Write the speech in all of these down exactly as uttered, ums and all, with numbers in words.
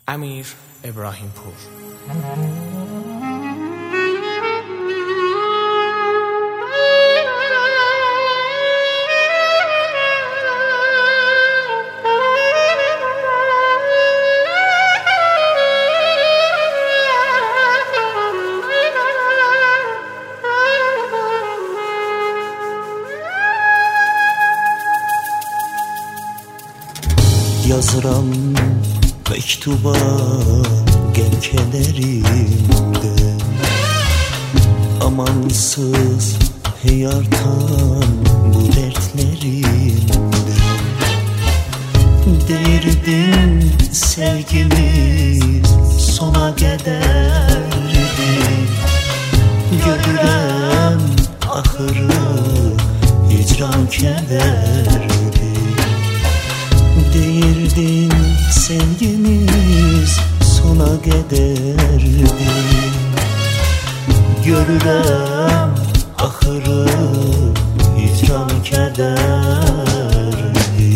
Əmir İbrahimpur. Yazıram mektuba gelkelerimde, amansız heyartan bu dertlerimde. Değirdin sevgimiz sona giderdi, görürəm ahırı hicran kederdi. Değirdin sevgimiz sona giderdi, görürəm ahırı hicran kederdi.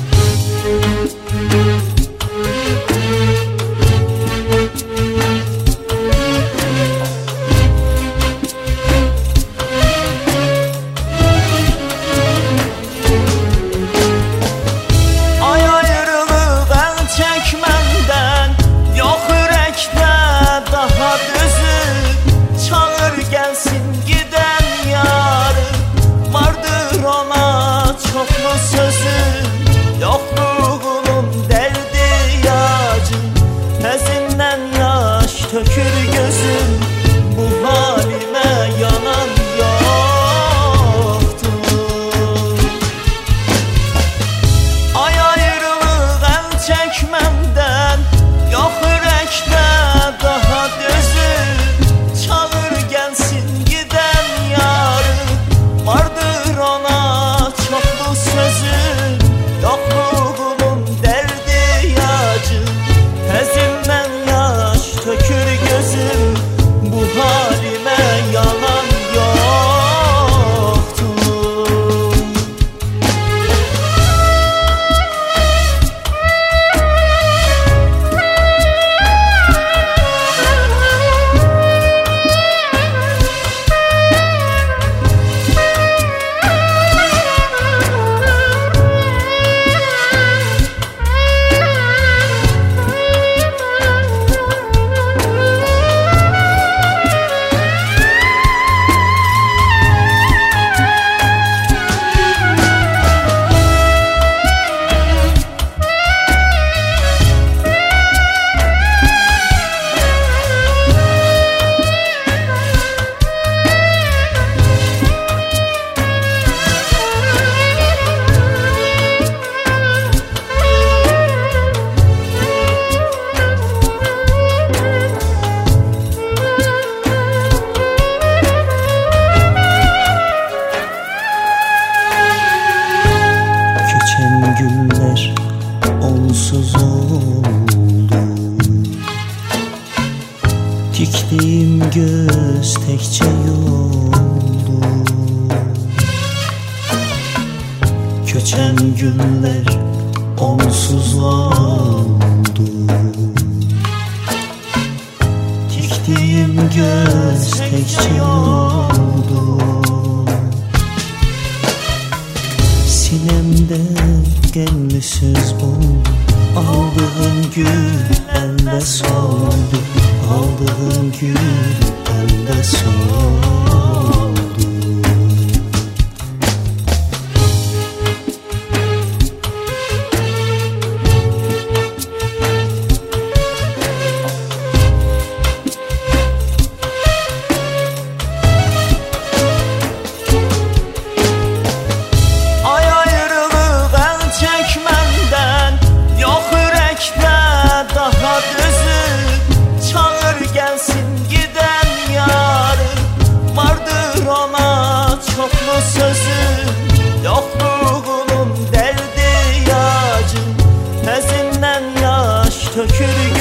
Tökür gözüm, bu halime yanan yoktur. Ay ayrılık el çekmemden, yok yürekte daha dözüm. Çağır gelsin giden yarı, vardır ona çoklu sözüm. Yokluğunun derdi yacı, hezinden yaş tökür gözüm, bu halime yalan yoktur. Günler onsuz oldu, diktiğim göz tekçe yoldu. Köçen günler onsuz oldu, diktiğim göz tekçe yoldu. Sinemde gelmişsiniz bu, aldığım gül elde soldu, aldığım gül elde soldu. Sözüm, yokluğunun derdi yacı, hezinden yaş tökür